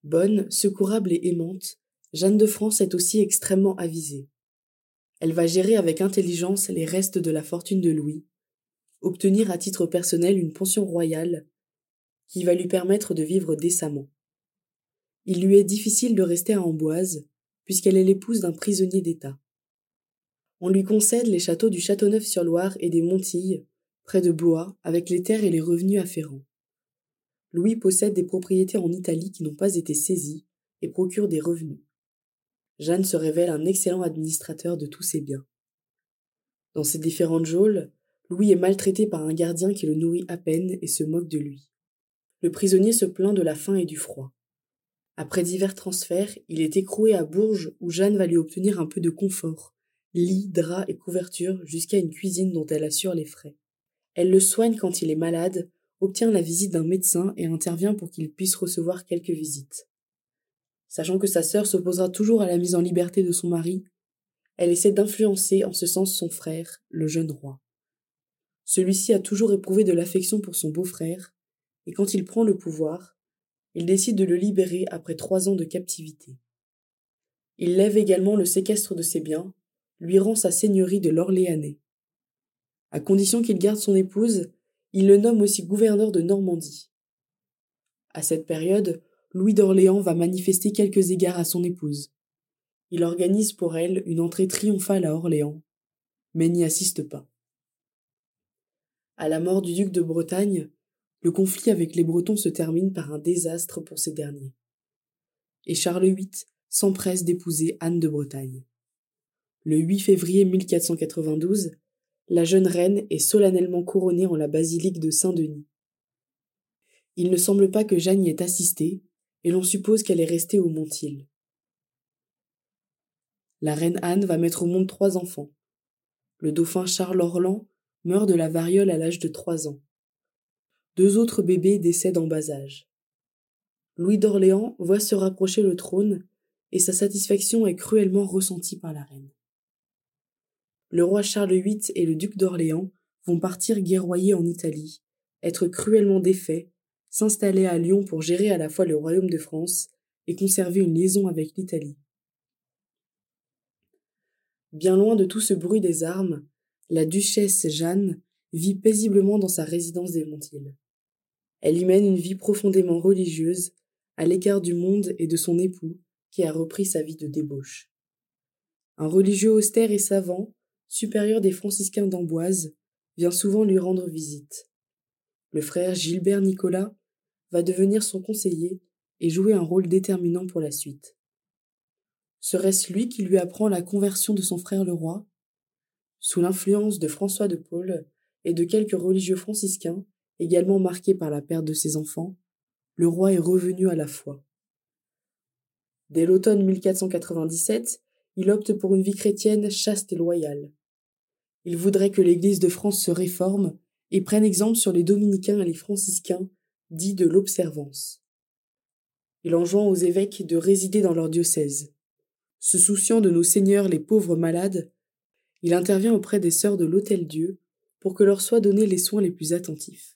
Bonne, secourable et aimante, Jeanne de France est aussi extrêmement avisée. Elle va gérer avec intelligence les restes de la fortune de Louis, obtenir à titre personnel une pension royale qui va lui permettre de vivre décemment. Il lui est difficile de rester à Amboise, puisqu'elle est l'épouse d'un prisonnier d'État. On lui concède les châteaux du Châteauneuf-sur-Loire et des Montilles, près de Blois, avec les terres et les revenus afférents. Louis possède des propriétés en Italie qui n'ont pas été saisies et procure des revenus. Jeanne se révèle un excellent administrateur de tous ses biens. Dans ses différentes geôles, Louis est maltraité par un gardien qui le nourrit à peine et se moque de lui. Le prisonnier se plaint de la faim et du froid. Après divers transferts, il est écroué à Bourges où Jeanne va lui obtenir un peu de confort, lit, draps et couvertures jusqu'à une cuisine dont elle assure les frais. Elle le soigne quand il est malade, obtient la visite d'un médecin et intervient pour qu'il puisse recevoir quelques visites. Sachant que sa sœur s'opposera toujours à la mise en liberté de son mari, elle essaie d'influencer en ce sens son frère, le jeune roi. Celui-ci a toujours éprouvé de l'affection pour son beau-frère, et quand il prend le pouvoir, il décide de le libérer après 3 ans de captivité. Il lève également le séquestre de ses biens, lui rend sa seigneurie de l'Orléanais. À condition qu'il garde son épouse, il le nomme aussi gouverneur de Normandie. À cette période, Louis d'Orléans va manifester quelques égards à son épouse. Il organise pour elle une entrée triomphale à Orléans, mais n'y assiste pas. À la mort du duc de Bretagne, le conflit avec les Bretons se termine par un désastre pour ces derniers. Et Charles VIII s'empresse d'épouser Anne de Bretagne. Le 8 février 1492, la jeune reine est solennellement couronnée en la basilique de Saint-Denis. Il ne semble pas que Jeanne y ait assisté, et l'on suppose qu'elle est restée au Montiel. La reine Anne va mettre au monde 3 enfants. Le dauphin Charles Orlan meurt de la variole à l'âge de 3 ans. 2 autres bébés décèdent en bas âge. Louis d'Orléans voit se rapprocher le trône, et sa satisfaction est cruellement ressentie par la reine. Le roi Charles VIII et le duc d'Orléans vont partir guerroyer en Italie, être cruellement défaits, s'installer à Lyon pour gérer à la fois le royaume de France et conserver une liaison avec l'Italie. Bien loin de tout ce bruit des armes, la duchesse Jeanne vit paisiblement dans sa résidence des Montiels. Elle y mène une vie profondément religieuse, à l'écart du monde et de son époux, qui a repris sa vie de débauche. Un religieux austère et savant, supérieur des franciscains d'Amboise, vient souvent lui rendre visite. Le frère Gilbert Nicolas va devenir son conseiller et jouer un rôle déterminant pour la suite. Serait-ce lui qui lui apprend la conversion de son frère le roi? Sous l'influence de François de Paule et de quelques religieux franciscains, également marqués par la perte de ses enfants, le roi est revenu à la foi. Dès l'automne 1497, il opte pour une vie chrétienne chaste et loyale. Il voudrait que l'Église de France se réforme et prenne exemple sur les dominicains et les franciscains, dits de l'observance. Il enjoint aux évêques de résider dans leur diocèse. Se souciant de nos seigneurs les pauvres malades, il intervient auprès des sœurs de l'Hôtel-Dieu pour que leur soient donnés les soins les plus attentifs.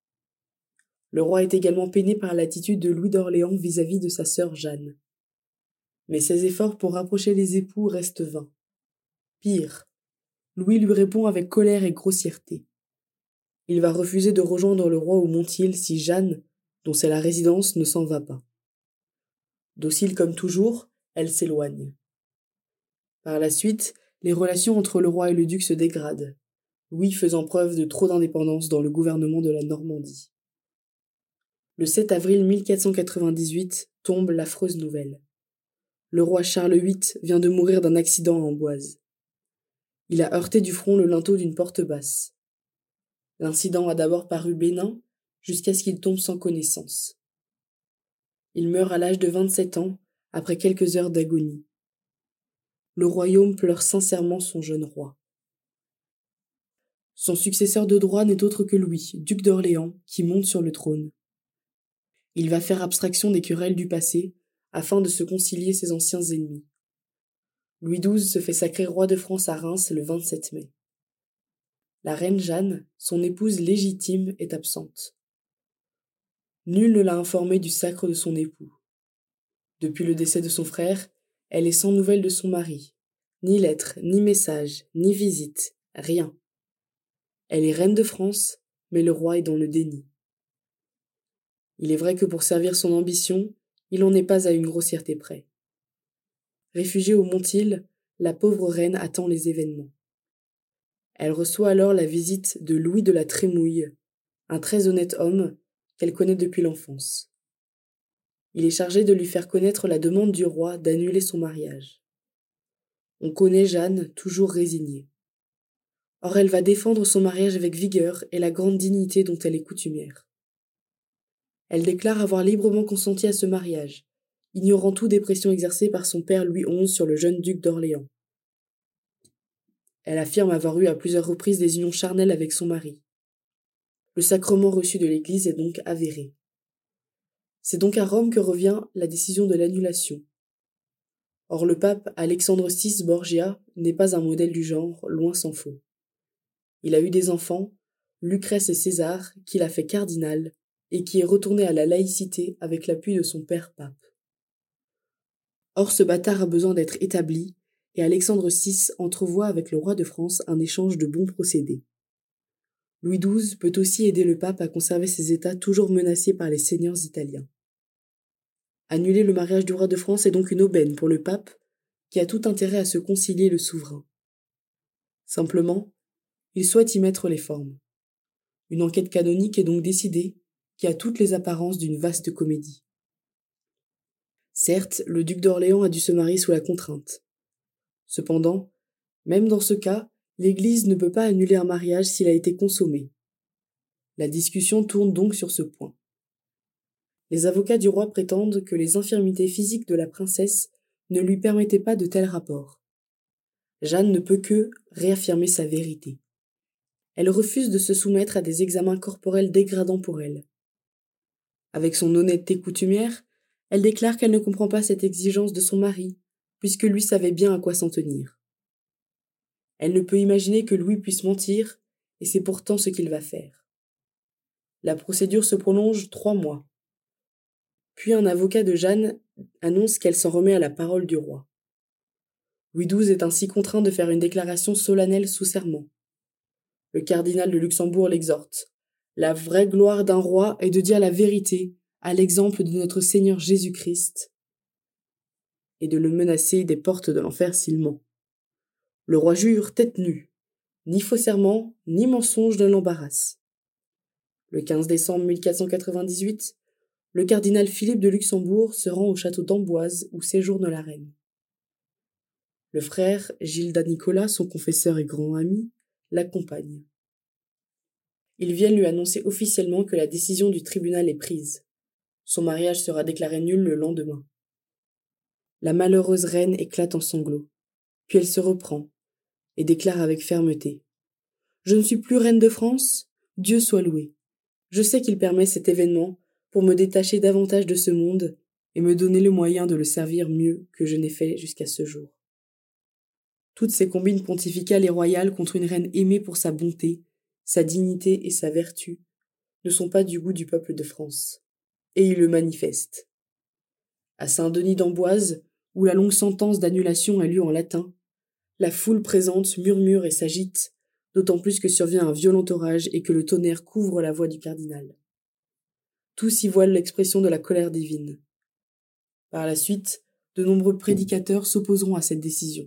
Le roi est également peiné par l'attitude de Louis d'Orléans vis-à-vis de sa sœur Jeanne. Mais ses efforts pour rapprocher les époux restent vains. Pire, Louis lui répond avec colère et grossièreté. Il va refuser de rejoindre le roi au Montiel si Jeanne, dont c'est la résidence, ne s'en va pas. Docile comme toujours, elle s'éloigne. Par la suite, les relations entre le roi et le duc se dégradent, Louis faisant preuve de trop d'indépendance dans le gouvernement de la Normandie. Le 7 avril 1498 tombe l'affreuse nouvelle. Le roi Charles VIII vient de mourir d'un accident à Amboise. Il a heurté du front le linteau d'une porte basse. L'incident a d'abord paru bénin, jusqu'à ce qu'il tombe sans connaissance. Il meurt à l'âge de 27 ans, après quelques heures d'agonie. Le royaume pleure sincèrement son jeune roi. Son successeur de droit n'est autre que Louis, duc d'Orléans, qui monte sur le trône. Il va faire abstraction des querelles du passé, afin de se concilier ses anciens ennemis. Louis XII se fait sacrer roi de France à Reims le 27 mai. La reine Jeanne, son épouse légitime, est absente. Nul ne l'a informée du sacre de son époux. Depuis le décès de son frère, elle est sans nouvelles de son mari. Ni lettres, ni messages, ni visites, rien. Elle est reine de France, mais le roi est dans le déni. Il est vrai que pour servir son ambition, il n'en est pas à une grossièreté près. Réfugiée au Mont-Île, la pauvre reine attend les événements. Elle reçoit alors la visite de Louis de la Trémouille, un très honnête homme qu'elle connaît depuis l'enfance. Il est chargé de lui faire connaître la demande du roi d'annuler son mariage. On connaît Jeanne, toujours résignée. Or elle va défendre son mariage avec vigueur et la grande dignité dont elle est coutumière. Elle déclare avoir librement consenti à ce mariage, ignorant tout des pressions exercées par son père Louis XI sur le jeune duc d'Orléans. Elle affirme avoir eu à plusieurs reprises des unions charnelles avec son mari. Le sacrement reçu de l'Église est donc avéré. C'est donc à Rome que revient la décision de l'annulation. Or le pape Alexandre VI Borgia n'est pas un modèle du genre, loin s'en faut. Il a eu des enfants, Lucrèce et César, qu'il a fait cardinal, et qui est retourné à la laïcité avec l'appui de son père pape. Or ce bâtard a besoin d'être établi, et Alexandre VI entrevoit avec le roi de France un échange de bons procédés. Louis XII peut aussi aider le pape à conserver ses États toujours menacés par les seigneurs italiens. Annuler le mariage du roi de France est donc une aubaine pour le pape, qui a tout intérêt à se concilier le souverain. Simplement, il souhaite y mettre les formes. Une enquête canonique est donc décidée, qui a toutes les apparences d'une vaste comédie. Certes, le duc d'Orléans a dû se marier sous la contrainte. Cependant, même dans ce cas, l'Église ne peut pas annuler un mariage s'il a été consommé. La discussion tourne donc sur ce point. Les avocats du roi prétendent que les infirmités physiques de la princesse ne lui permettaient pas de tels rapports. Jeanne ne peut que réaffirmer sa vérité. Elle refuse de se soumettre à des examens corporels dégradants pour elle. Avec son honnêteté coutumière, elle déclare qu'elle ne comprend pas cette exigence de son mari, puisque lui savait bien à quoi s'en tenir. Elle ne peut imaginer que Louis puisse mentir, et c'est pourtant ce qu'il va faire. La procédure se prolonge 3 mois. Puis un avocat de Jeanne annonce qu'elle s'en remet à la parole du roi. Louis XII est ainsi contraint de faire une déclaration solennelle sous serment. Le cardinal de Luxembourg l'exhorte. La vraie gloire d'un roi est de dire la vérité, à l'exemple de notre Seigneur Jésus-Christ, et de le menacer des portes de l'enfer s'il ment. Le roi jure tête nue. Ni faux serment, ni mensonge ne l'embarrasse. Le 15 décembre 1498, le cardinal Philippe de Luxembourg se rend au château d'Amboise où séjourne la reine. Le frère Gilda Nicolas, son confesseur et grand ami, l'accompagne. Ils viennent lui annoncer officiellement que la décision du tribunal est prise. Son mariage sera déclaré nul le lendemain. La malheureuse reine éclate en sanglots, puis elle se reprend et déclare avec fermeté. « Je ne suis plus reine de France, Dieu soit loué. Je sais qu'il permet cet événement pour me détacher davantage de ce monde et me donner le moyen de le servir mieux que je n'ai fait jusqu'à ce jour. » Toutes ces combines pontificales et royales contre une reine aimée pour sa bonté, sa dignité et sa vertu ne sont pas du goût du peuple de France. Et il le manifeste. À Saint-Denis d'Amboise, où la longue sentence d'annulation a lieu en latin, la foule présente murmure et s'agite, d'autant plus que survient un violent orage et que le tonnerre couvre la voix du cardinal. Tous y voilent l'expression de la colère divine. Par la suite, de nombreux prédicateurs s'opposeront à cette décision.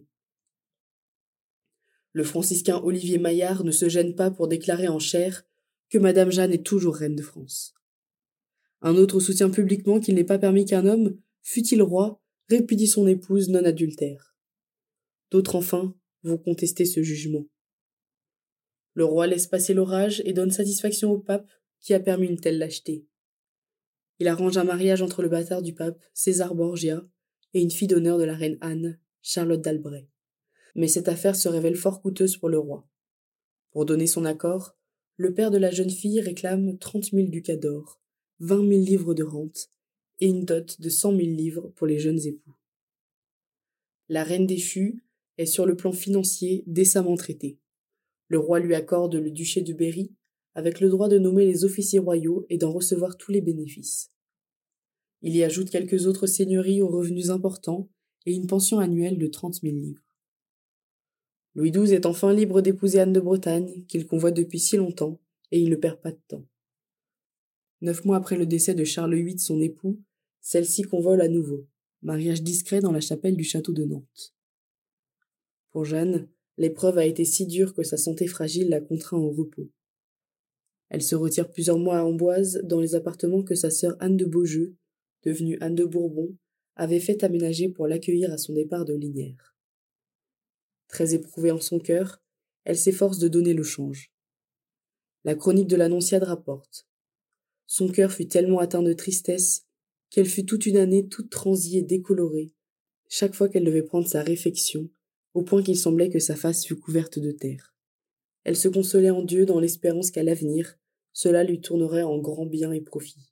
Le franciscain Olivier Maillard ne se gêne pas pour déclarer en chaire que Madame Jeanne est toujours reine de France. Un autre soutient publiquement qu'il n'est pas permis qu'un homme, fût-il roi, répudie son épouse non adultère. D'autres, enfin, vont contester ce jugement. Le roi laisse passer l'orage et donne satisfaction au pape qui a permis une telle lâcheté. Il arrange un mariage entre le bâtard du pape, César Borgia, et une fille d'honneur de la reine Anne, Charlotte d'Albret. Mais cette affaire se révèle fort coûteuse pour le roi. Pour donner son accord, le père de la jeune fille réclame 30 000 ducats d'or, 20 000 livres de rente et une dot de 100 000 livres pour les jeunes époux. La reine déchue est sur le plan financier décemment traitée. Le roi lui accorde le duché de Berry avec le droit de nommer les officiers royaux et d'en recevoir tous les bénéfices. Il y ajoute quelques autres seigneuries aux revenus importants et une pension annuelle de 30 000 livres. Louis XII est enfin libre d'épouser Anne de Bretagne, qu'il convoite depuis si longtemps, et il ne perd pas de temps. 9 mois après le décès de Charles VIII, son époux, celle-ci convole à nouveau, mariage discret dans la chapelle du château de Nantes. Pour Jeanne, l'épreuve a été si dure que sa santé fragile la contraint au repos. Elle se retire plusieurs mois à Amboise, dans les appartements que sa sœur Anne de Beaujeu, devenue Anne de Bourbon, avait fait aménager pour l'accueillir à son départ de Lignières. Très éprouvée en son cœur, elle s'efforce de donner le change. La chronique de l'Annonciade rapporte. Son cœur fut tellement atteint de tristesse qu'elle fut toute une année toute transie et décolorée, chaque fois qu'elle devait prendre sa réfection, au point qu'il semblait que sa face fût couverte de terre. Elle se consolait en Dieu dans l'espérance qu'à l'avenir, cela lui tournerait en grand bien et profit.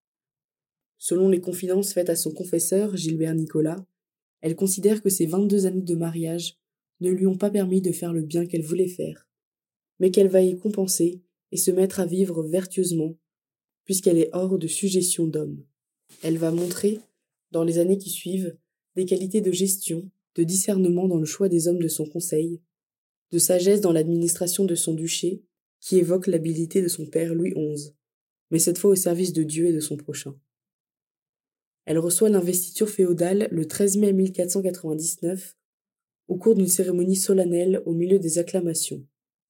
Selon les confidences faites à son confesseur, Gilbert Nicolas, elle considère que ses 22 années de mariage ne lui ont pas permis de faire le bien qu'elle voulait faire, mais qu'elle va y compenser et se mettre à vivre vertueusement, puisqu'elle est hors de sujétion d'homme. Elle va montrer, dans les années qui suivent, des qualités de gestion, de discernement dans le choix des hommes de son conseil, de sagesse dans l'administration de son duché, qui évoque l'habileté de son père Louis XI, mais cette fois au service de Dieu et de son prochain. Elle reçoit l'investiture féodale le 13 mai 1499, au cours d'une cérémonie solennelle au milieu des acclamations.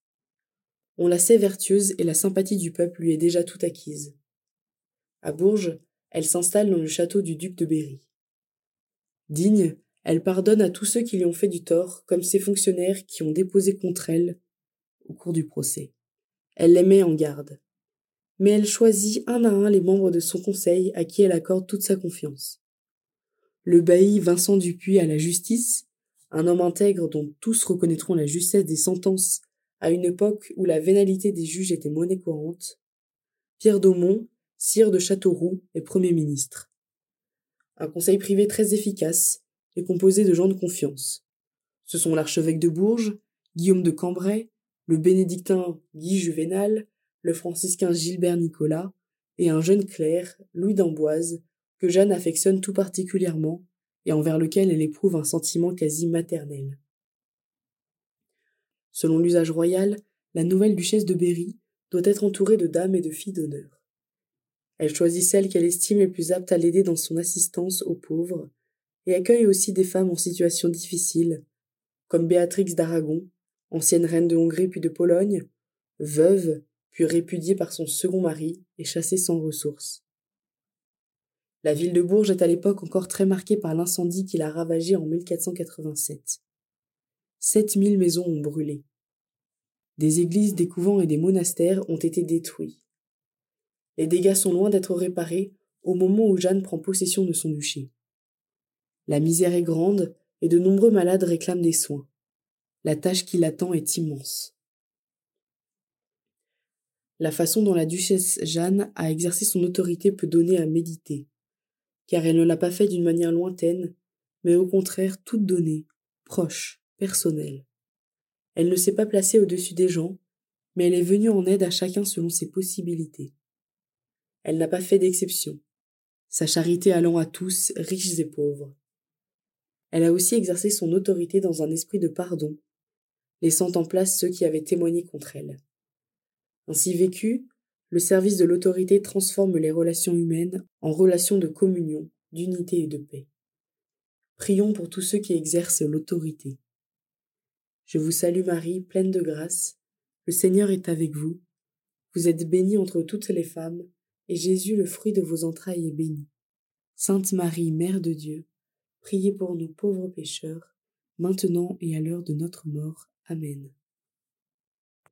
On la sait vertueuse et la sympathie du peuple lui est déjà toute acquise. À Bourges, elle s'installe dans le château du duc de Berry. Digne, elle pardonne à tous ceux qui lui ont fait du tort, comme ces fonctionnaires qui ont déposé contre elle au cours du procès. Elle les met en garde. Mais elle choisit un à un les membres de son conseil à qui elle accorde toute sa confiance. Le bailli Vincent Dupuy à la justice, un homme intègre dont tous reconnaîtront la justesse des sentences à une époque où la vénalité des juges était monnaie courante. Pierre d'Aumont, sire de Châteauroux et Premier ministre. Un conseil privé très efficace et composé de gens de confiance. Ce sont l'archevêque de Bourges, Guillaume de Cambrai, le bénédictin Guy Juvénal, le franciscain Gilbert Nicolas et un jeune clerc, Louis d'Amboise, que Jeanne affectionne tout particulièrement et envers lequel elle éprouve un sentiment quasi maternel. Selon l'usage royal, la nouvelle duchesse de Berry doit être entourée de dames et de filles d'honneur. Elle choisit celles qu'elle estime les plus aptes à l'aider dans son assistance aux pauvres et accueille aussi des femmes en situation difficile, comme Béatrix d'Aragon, ancienne reine de Hongrie puis de Pologne, veuve, puis répudiée par son second mari et chassée sans ressources. La ville de Bourges est à l'époque encore très marquée par l'incendie qui l'a ravagée en 1487. 7000 maisons ont brûlé. Des églises, des couvents et des monastères ont été détruits. Les dégâts sont loin d'être réparés au moment où Jeanne prend possession de son duché. La misère est grande et de nombreux malades réclament des soins. La tâche qui l'attend est immense. La façon dont la duchesse Jeanne a exercé son autorité peut donner à méditer, car elle ne l'a pas fait d'une manière lointaine, mais au contraire toute donnée, proche, personnelle. Elle ne s'est pas placée au-dessus des gens, mais elle est venue en aide à chacun selon ses possibilités. Elle n'a pas fait d'exception, sa charité allant à tous, riches et pauvres. Elle a aussi exercé son autorité dans un esprit de pardon, laissant en place ceux qui avaient témoigné contre elle. Ainsi vécu, le service de l'autorité transforme les relations humaines en relations de communion, d'unité et de paix. Prions pour tous ceux qui exercent l'autorité. Je vous salue Marie, pleine de grâce. Le Seigneur est avec vous. Vous êtes bénie entre toutes les femmes, et Jésus, le fruit de vos entrailles, est béni. Sainte Marie, Mère de Dieu, priez pour nous pauvres pécheurs, maintenant et à l'heure de notre mort. Amen.